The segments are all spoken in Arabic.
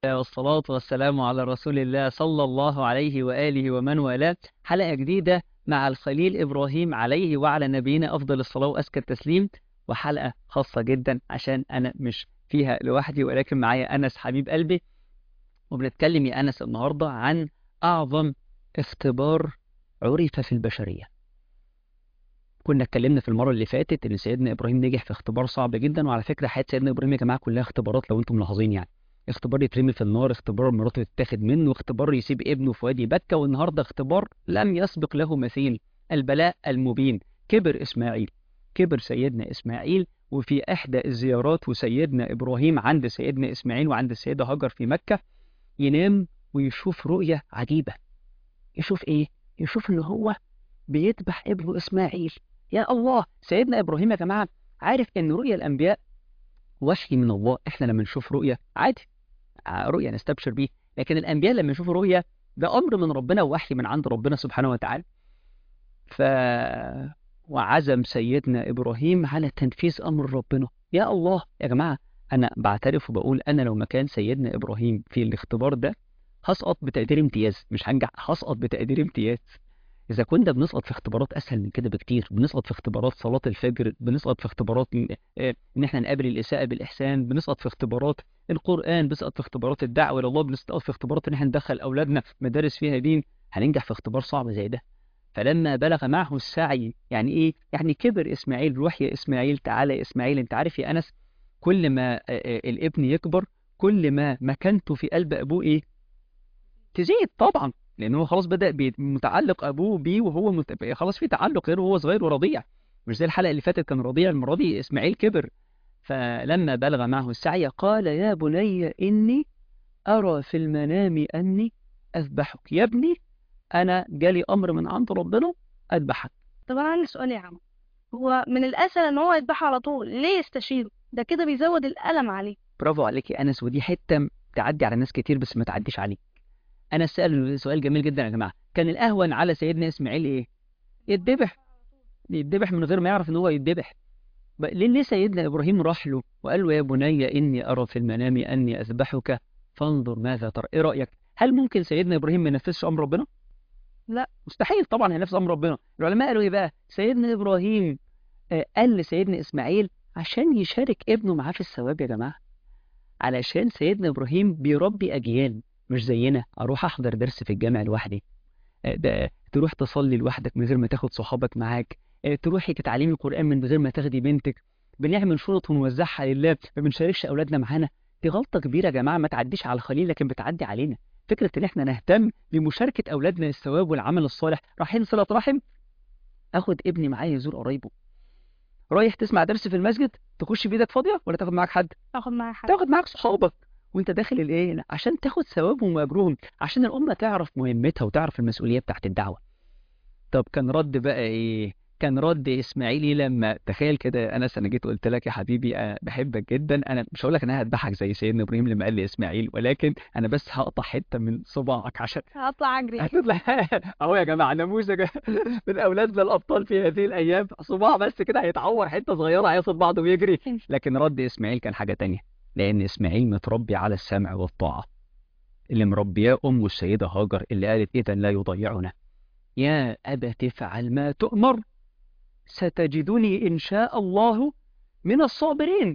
والصلاة والسلام على رسول الله صلى الله عليه وآله ومن والاه. حلقة جديدة مع الخليل إبراهيم عليه وعلى نبينا أفضل الصلاة وأزكى التسليم، وحلقة خاصة جدا عشان أنا مش فيها لوحدي ولكن معايا أنس حبيب قلبي. وبنتكلم يا أنس النهاردة عن أعظم اختبار عرف في البشرية. كنا اتكلمنا في المرة اللي فاتت إن سيدنا إبراهيم نجح في اختبار صعب جدا، وعلى فكرة حياة سيدنا إبراهيم يا جماعة كلها اختبارات لو أنتم ملاحظين يعني. اختبار يترمي في النار، اختبار مراته تتاخد منه، اختبار يسيب ابنه في وادي بكة، والنهاردة اختبار لم يسبق له مثيل، البلاء المبين. كبر إسماعيل، كبر سيدنا إسماعيل. وفي إحدى الزيارات وسيدنا إبراهيم عند سيدنا إسماعيل وعند السيدة هاجر في مكة، ينام ويشوف رؤية عجيبة. يشوف إيه؟ يشوف إن هو بيذبح ابنه إسماعيل. يا الله، سيدنا إبراهيم يا جماعة عارف إن رؤيا الأنبياء وحي من الله. إحنا لما نشوف رؤيا عادي، رؤيا نستبشر بيه، لكن الأنبياء لما يشوفوا رؤيا ده أمر من ربنا ووحي من عند ربنا سبحانه وتعالى. ف وعزم سيدنا إبراهيم على تنفيذ أمر ربنا. يا الله يا جماعة، أنا بعترف وبقول أنا لو مكان سيدنا إبراهيم في الاختبار ده هسقط بتقدير امتياز، مش هنجح، هسقط بتقدير امتياز. إذا كنا بنسقط في اختبارات أسهل من كده بكتير، بنسقط في اختبارات صلاة الفجر، بنسقط في اختبارات إن إحنا نقابل الإساءة بالإحسان، بنسقط في اختبارات القرآن، بنسقط في اختبارات الدعوة إلى الله، بنسقط في اختبارات إن إحنا ندخل أولادنا مدارس فيها دين، هننجح في اختبار صعب زي ده. فلما بلغ معه السعي، يعني إيه؟ يعني كبر إسماعيل. روح يا إسماعيل، تعالى يا إسماعيل. أنت عارف يا أنس، كل ما الابن يكبر كل ما مكانته في قلب أبوه إيه؟ تزيد طبعا، لان هو خلاص بدأ متعلق ابوه بيه، وهو خلاص في تعلق غير وهو صغير ورضيع. مش زي الحلقه اللي فاتت كان رضيع، المره دي اسماعيل كبر. فلما بلغ معه السعي قال يا بني اني ارى في المنام اني اذبحك. يا ابني انا جالي امر من عند ربنا اذبحك. طب انا عندي سؤال يا عم. هو من الاسهل ان هو يذبحه على طول، ليه يستشيره؟ ده كده بيزود الالم عليه. برافو عليك يا انس، ودي حته تعدي على ناس كتير بس ما تعديش عليك. انا سأل سؤال جميل جدا يا جماعه، كان الاهون على سيدنا اسماعيل ايه؟ يتذبح، يتذبح من غير ما يعرف ان هو يتذبح. ليه سيدنا إبراهيم راح له وقال له يا بني إني أرى في المنام أني أذبحك فانظر ماذا ترى؟ إيه رأيك؟ هل ممكن سيدنا إبراهيم ما ينفذش أمر ربنا؟ لا. مستحيل طبعا هينفذ أمر ربنا. العلماء قالوا إيه بقى؟ سيدنا إبراهيم قال لسيدنا إسماعيل عشان يشارك ابنه معاه في الثواب يا جماعة. علشان سيدنا إبراهيم بيربي أجيال، مش زينا أروح أحضر درس في الجامع لوحدي، ده تروح تصلي لوحدك من غير ما تاخد صحابك معاك، تروحي تتعلمي القرآن من غير ما تاخدي بنتك، بنعمل شنط ونوزعها لله، ما بنشاركش أولادنا معانا. دي غلطة كبيرة يا جماعة، ما تعديش على الخليل لكن بتعدي علينا. فكرة إن إحنا نهتم بمشاركة أولادنا الثواب والعمل الصالح، رايحين صلة رحم، آخد ابني معايا يزور قرايبه، رايح تسمع درس في المسجد، تخش بإيدك فاضية ولا تاخد معاك حد؟ اخد معايا حد. تاخد معاك صحابك. وانت داخل الايه عشان تاخد ثوابهم واجرهم، عشان الامه تعرف مهمتها وتعرف المسؤوليه بتاعت الدعوه. طب كان رد بقى ايه؟ كان رد اسماعيلي لما تخيل كده انا جيت قلت لك يا حبيبي أنا بحبك جدا، انا مش هقول لك انا هذبحك زي سيدنا ابراهيم لما قال لي اسماعيل، ولكن انا بس هقطع حته من صباعك عشان هطلع اجري. هتطلع. اهو يا جماعه نموذج من اولادنا الابطال في هذه الايام، صباع بس كده هيتعور حته صغيره هياخد بعضه ويجري. لكن رد اسماعيل كان حاجه تانية، لان اسماعيل متربي على السمع والطاعه، اللي مربياه امه السيده هاجر اللي قالت اذا لا يضيعنا. يا أبت افعل ما تؤمر ستجدني إن شاء الله من الصابرين.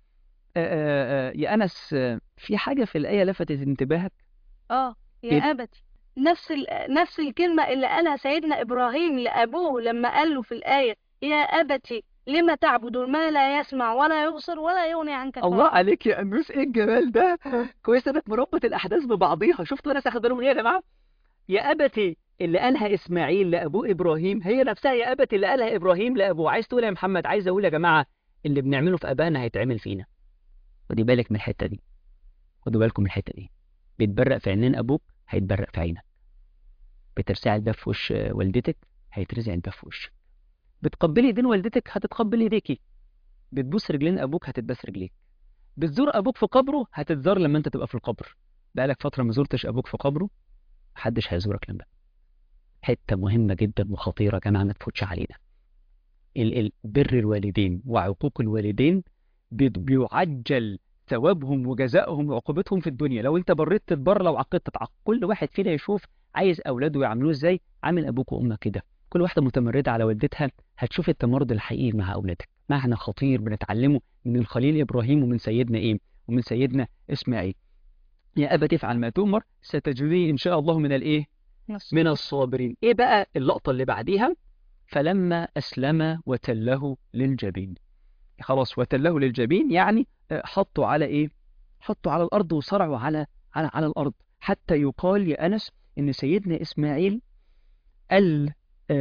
يا أنس، في حاجة في الآية لفتت انتباهك؟ اه. يا إيه؟ ابتي. نفس الكلمة اللي قالها سيدنا ابراهيم لابوه لما قال له في الآية: يا ابتي لما تعبد ما لا يسمع ولا يبصر ولا يغني عنك الله شيئا. عليك يا أنوس، إيه الجمال ده؟ كويس إنك مربط الأحداث ببعضيها. شفتوا ناس أخد بالهم من إيه يا جماعة؟ يا أبتي اللي قالها إسماعيل لأبوه إبراهيم هي نفسها يا أبتي اللي قالها إبراهيم لأبوه. عايز تقول يا محمد؟ عايز أقول يا جماعة اللي بنعمله في أبانا هيتعمل فينا. خدي بالك من الحتة دي، خدوا بالكم من الحتة دي. بيتبرق في عينين أبوك هيتبرق في عينك، بترزعي الباب في وش والدتك هيترزع الباب في وشك، بتقبلي ايدين والدتك هتتقبل ايديكي، بتبوس رجلين ابوك هتتباس رجليك، بتزور ابوك في قبره هتتزار لما انت تبقى في القبر. بقالك فتره ما زرتش ابوك في قبره، محدش هيزورك لما. حته مهمه جدا وخطيره يا جماعه ما تفوتش علينا. بر الوالدين وعقوق الوالدين بيعجل ثوابهم وجزائهم وعقوبتهم في الدنيا. لو انت بريت تتبر، لو عقدت تتعاقب. كل واحد فينا يشوف عايز اولاده يعملوه ازاي. عامل ابوك وامك كده. كل واحده متمرده على والدتها هتشوف التمرد الحقيقي مع اولادك. معنى خطير بنتعلمه من الخليل ابراهيم ومن سيدنا ايه، ومن سيدنا اسماعيل. يا ابت افعل ما تؤمر ستجدني ان شاء الله من الايه، من الصابرين. ايه بقى اللقطه اللي بعديها؟ فلما اسلم وتله للجبين. خلاص، وتله للجبين يعني حطوا على ايه، حطوا على الارض وصرعوا على الارض. حتى يقال يا انس ان سيدنا اسماعيل قال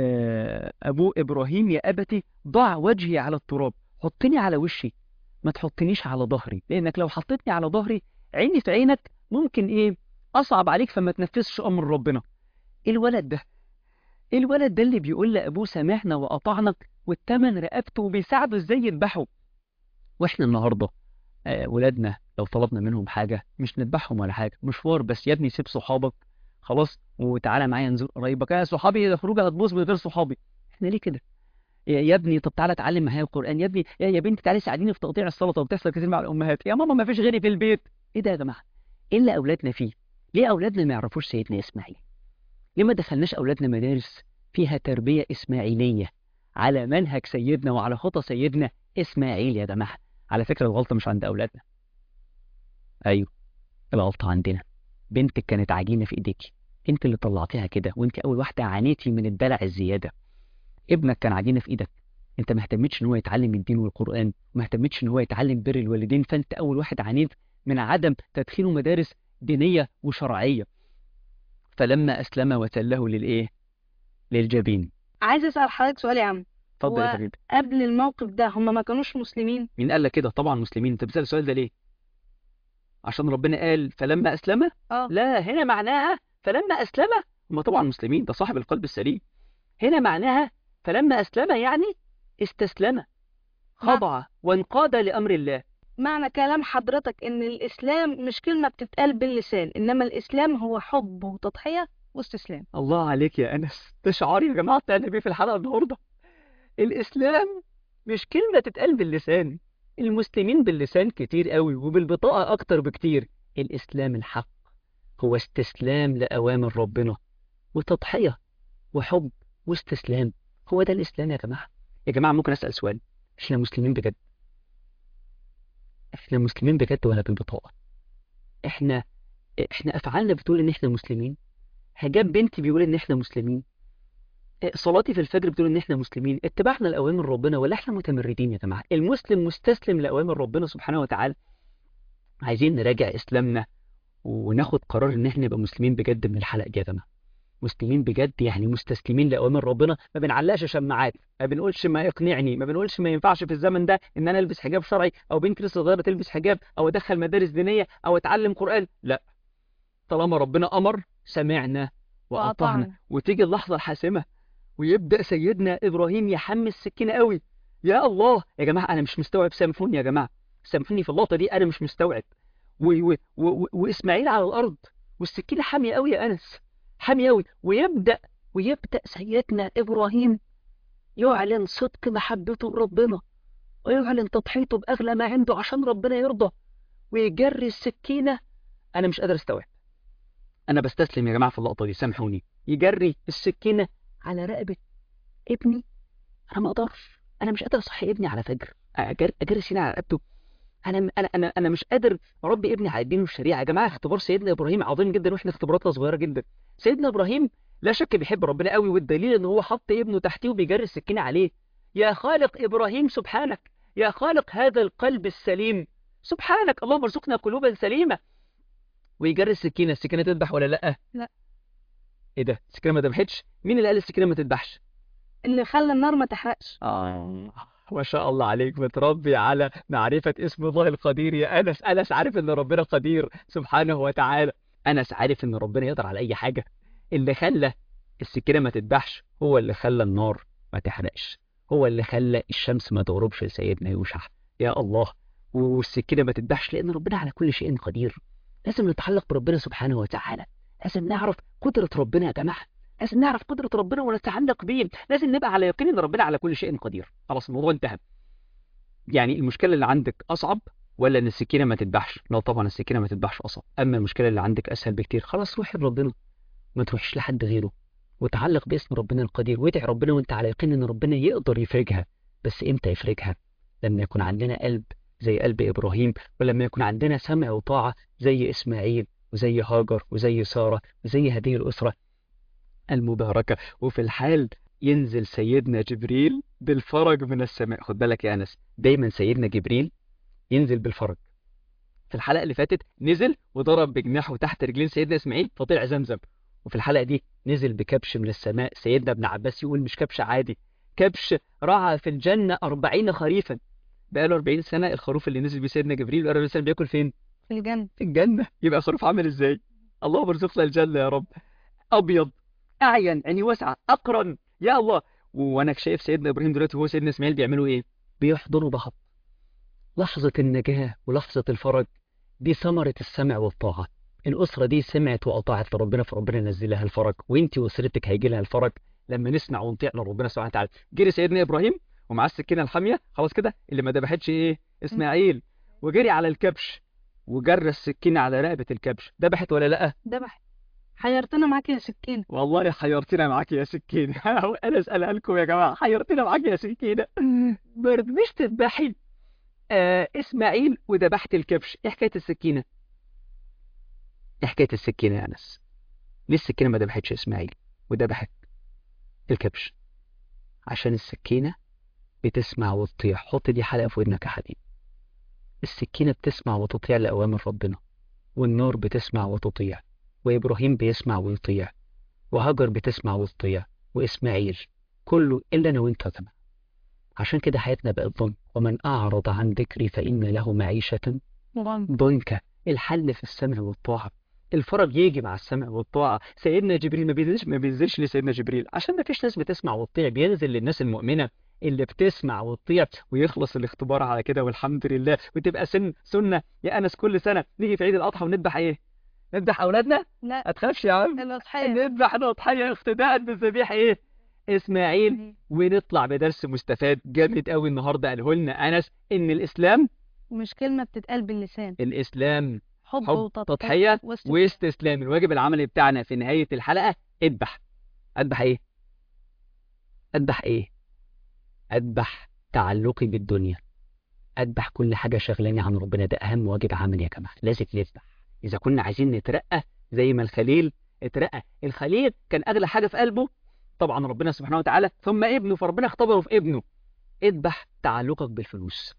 ابو ابراهيم يا ابتي ضع وجهي على التراب، حطني على وشي، ما تحطنيش على ظهري، لانك لو حطيتني على ظهري عيني في عينك ممكن ايه، اصعب عليك فما تنفذش امر ربنا. ايه الولد ده، ايه الولد ده اللي بيقول لابوه سمعنا واطعنا والتمن رقبته وبيساعده ازاي يذبحه. واحنا النهارده ولادنا لو طلبنا منهم حاجه مش نذبحهم ولا حاجه، مشوار بس يا ابني سيب صحابك خلاص وتعالى معايا نزور قرايبك. يا صحابي الخروجه هتبوظ من غير صحابي. احنا ليه كده؟ يا ابني طب تعالى اتعلم معايا القران. يا ابني يا بنتي تعالي ساعديني في تقطيع السلطه، وبتحصل كتير مع الامهات. يا ماما ما فيش غيري في البيت. ايه ده يا جماعه؟ ايه اللي اولادنا فيه؟ ليه اولادنا ما يعرفوش سيدنا اسماعيل؟ ليه ما دخلناش اولادنا مدارس فيها تربيه اسماعيليه على منهج سيدنا وعلى خطى سيدنا اسماعيل يا جماعه؟ على فكره الغلطه مش عند اولادنا، ايوه الغلطه عندنا. بنتك كانت عجينه في ايديكي، انت اللي طلعتيها كده، وانت اول واحده عانيتي من الدلع الزياده. ابنك كان عجينه في ايدك، انت ما اهتمتش ان هو يتعلم الدين والقران، ما اهتمتش ان هو يتعلم بر الوالدين، فانت اول واحد عانيت من عدم تدخيله مدارس دينيه وشرعيه. فلما اسلم وتله للايه، للجبين. عايز اسال حضرتك سؤال يا عم. اتفضل يا هو حبيبي. قبل الموقف ده هم ما كانوش مسلمين؟ مين قال لك كده؟ طبعا مسلمين. انت بتسال السؤال ده ليه؟ عشان ربنا قال فلما اسلم؟ اه. لا، هنا معناها فلما اسلم هم طبعا مسلمين، ده صاحب القلب السليم. هنا معناها فلما اسلم يعني استسلم، مع- خضع وانقاد لامر الله. معنى كلام حضرتك ان الاسلام مش كلمة بتتقال باللسان، انما الاسلام هو حب وتضحية واستسلام. الله عليك يا انس، ده شعار يا جماعه بتاع النبي في الحلقه النهارده. الاسلام مش كلمه تتقال باللسان. المسلمين باللسان كتير قوي وبالبطاقه اكتر بكتير. الاسلام الحق هو استسلام لاوامر ربنا وتضحيه وحب واستسلام. هو ده الاسلام يا جماعه. يا جماعه ممكن اسال سؤال؟ احنا مسلمين بجد؟ احنا مسلمين بجد ولا بالبطاقه؟ احنا افعالنا بتقول ان احنا مسلمين؟ حجاب بنتي بيقول ان احنا مسلمين؟ صلاتي في الفجر بتقول ان احنا مسلمين؟ اتباعنا لاوامر ربنا ولا احنا متمردين يا جماعه؟ المسلم مستسلم لاوامر ربنا سبحانه وتعالى. عايزين نراجع اسلامنا وناخد قرار ان احنا نبقى مسلمين بجد من الحلقه دي يا جماعه. مسلمين بجد يعني مستسلمين لاوامر ربنا، ما بنعلقش شماعات، ما بنقولش ما يقنعني، ما بنقولش ما ينفعش في الزمن ده ان انا البس حجاب شرعي، او بنت لسه صغيره تلبس حجاب، او ادخل مدارس دينيه، او اتعلم قران. لا، طالما ربنا امر سمعنا واطعنا. وأطعنا. وتيجي اللحظه الحاسمه ويبدأ سيدنا إبراهيم يحمي السكينة قوي. يا الله يا جماعة أنا مش مستوعب، سامحوني يا جماعة، سامحوني في اللقطة دي، أنا مش مستوعب. وإسماعيل على الأرض والسكينة حامية قوي يا أنس، حامية قوي. ويبدأ سيدنا إبراهيم يعلن صدق محبته لربنا، ويعلن تضحيته بأغلى ما عنده عشان ربنا يرضى، ويجري السكينة. أنا مش قادر أستوعب، أنا بستسلم يا جماعة في اللقطة دي، سامحوني. يجري السكينة على رقبة ابني. انا ما اقدرش، انا مش قادر اصحي ابني على فجر اجري سينا على رقبته. انا مش قادر اربي ابني على الدين والشريعه. يا جماعه اختبار سيدنا ابراهيم عظيم جدا، واحنا اختباراتنا صغيره جدا. سيدنا ابراهيم لا شك بيحب ربنا قوي، والدليل ان هو حط ابنه تحتيه وبيجري السكينه عليه. يا خالق ابراهيم سبحانك، يا خالق هذا القلب السليم سبحانك، اللهم ارزقنا قلوبا سليمه. ويجري السكينه تذبح ولا لا؟ لا. ايه ده، السكينه ما ذبحتش؟ مين اللي قال السكينه ما تذبحش؟ اللي خلى النار ما تحرقش. ما شاء الله عليك، متربي على معرفة اسم الله القدير يا أنس. أنس عارف إن ربنا قدير سبحانه وتعالى. أنس عارف إن ربنا يقدر على أي حاجة. اللي خلى السكينة ما تذبحش هو اللي خلى النار ما تحرقش، هو اللي خلى الشمس ما تغربش لسيدنا يوشع. يا الله. والسكينة ما تذبحش لأن ربنا على كل شيء قدير. لازم نتعلق بربنا سبحانه وتعالى، لازم نعرف قدرة ربنا يا جماعة، لازم نعرف قدرة ربنا ونتعلق بيه، لازم نبقى على يقين ان ربنا على كل شيء قدير. خلاص الموضوع انتهى. يعني المشكلة اللي عندك اصعب ولا ان السكينه ما تذبحش؟ لا طبعا السكينه ما تذبحش اصلا. اما المشكله اللي عندك اسهل بكتير. خلاص روحي لربنا، ما تروحيش لحد غيره، وتعلق باسم ربنا القدير، وادعي ربنا وانت على يقين ان ربنا يقدر يفرجها. بس امتى يفرجها؟ لما يكون عندنا قلب زي قلب ابراهيم، ولما يكون عندنا سمع وطاعه زي اسماعيل وزي هاجر وزي ساره وزي هذه الاسره المباركه. وفي الحال ينزل سيدنا جبريل بالفرج من السماء. خد بالك يا انس، دايما سيدنا جبريل ينزل بالفرج. في الحلقة اللي فاتت نزل وضرب بجناحه تحت رجلين سيدنا إسماعيل فطلع زمزم. وفي الحلقة دي نزل بكبش من السماء. سيدنا ابن عباس يقول مش كبش عادي، كبش رعى في الجنة 40 خريفا. بقاله 40 سنة الخروف اللي نزل بيه سيدنا جبريل، بقاله 40 سنة بياكل فين؟ في الجنة. في الجنة. يبقى خروف عامل ازاي؟ اللهم ارزقنا الجنة يا رب. أبيض، أعين، عيني واسعة، أقرن، يا الله. وأنا شايف سيدنا إبراهيم دلوقتي وهو سيدنا إسماعيل بيعملوا إيه؟ بيحضنوا بعض. لحظة النجاة ولحظة الفرج دي ثمرة السمع والطاعة. الأسرة دي سمعت وأطاعت لربنا، فربنا نزل لها الفرج، وانت وأسرتك هيجي لها الفرج لما نسمع ونطيع لربنا سبحانه وتعالى. جري سيدنا إبراهيم ومعاه السكينة الحامية، خلاص كده اللي ما ذبحتش إيه؟ إسماعيل. وجري على الكبش وجرى السكينة على رقبة الكبش. ذبحت ولا لأ؟ ذبح. حيرتنا معاك يا سكينة. والله حيرتنا معاك يا سكينة. أنا أسألها لكم يا جماعة، حيرتنا معاك يا سكينة. مش تذبحي إسماعيل وذبحت الكبش، إيه حكاية السكينة؟ إيه حكاية السكينة يا أنس؟ ليه السكينة ما ذبحتش إسماعيل وذبحت الكبش؟ عشان السكينة بتسمع وتطيع. حط دي حلقة في ودنك يا حبيبي. السكينة بتسمع وتطيع لأوامر ربنا، والنار بتسمع وتطيع، وإبراهيم بيسمع ويطيع، وهاجر بتسمع وتطيع، وإسماعيل، كله إلا أنا وإنت يا جماعة. عشان كده حياتنا بقت ضنك. ومن أعرض عن ذكري فإن له معيشة ضنكا. الحل في السمع والطاعة. الفرج يجي مع السمع والطاعة. سيدنا جبريل ما بينزلش لسيدنا جبريل عشان ما فيش ناس بتسمع وتطيع، بينزل للناس المؤمنة اللي بتسمع وتطيع، ويخلص الاختبار على كده والحمد لله. وتبقى سنة يا أنس، كل سنة نيجي في عيد الأضحى ونذبح إيه؟ نذبح أولادنا؟ لا، ما تخافش يا عم، الأضحية. نذبح الأضحية اقتداء بالذبيح إيه؟ إسماعيل. ونطلع بدرس مستفاد جامد قوي النهارده قاله لنا أنس، إن الإسلام مش كلمة بتتقال باللسان. الإسلام حب حب، تضحية واستسلام. واستسلام. الواجب العملي بتاعنا في نهاية الحلقة اذبح. اذبح ايه؟ اذبح ايه؟ اذبح تعلقي بالدنيا، اذبح كل حاجة شغلاني عن ربنا. ده اهم واجب عملي يا جماعة، لازم نذبح. اذا كنا عايزين نترقى زي ما الخليل اترقى. الخليل كان اغلى حاجة في قلبه طبعا ربنا سبحانه وتعالى، ثم ابنه، فربنا اختبره في ابنه. اذبح تعلقك بالفلوس.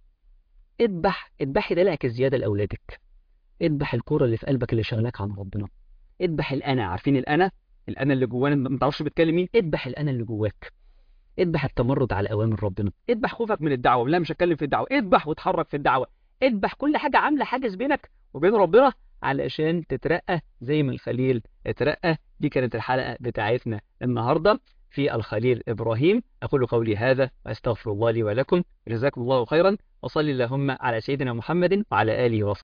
اذبحي دلعك الزيادة لأولادك. اذبح الكرة اللي في قلبك اللي شغلاك عن ربنا. اذبح الأنا. عارفين الأنا اللي جوانا ما تعرفش بتكلم مين؟ اذبح الأنا اللي جواك. اذبح التمرد على أوامر ربنا. اذبح خوفك من الدعوة. لا مش هتكلم في الدعوة. اذبح وتحرك في الدعوة. اذبح كل حاجة عاملة حاجز بينك وبين ربنا علشان تترقى زي ما الخليل اترقى. دي كانت الحلقة بتاعتنا النهاردة في الخليل إبراهيم. أقول قولي هذا وأستغفر الله لي ولكم. جزاكم الله خيرا، وصلي اللهم على سيدنا محمد وعلى آله وصحبه.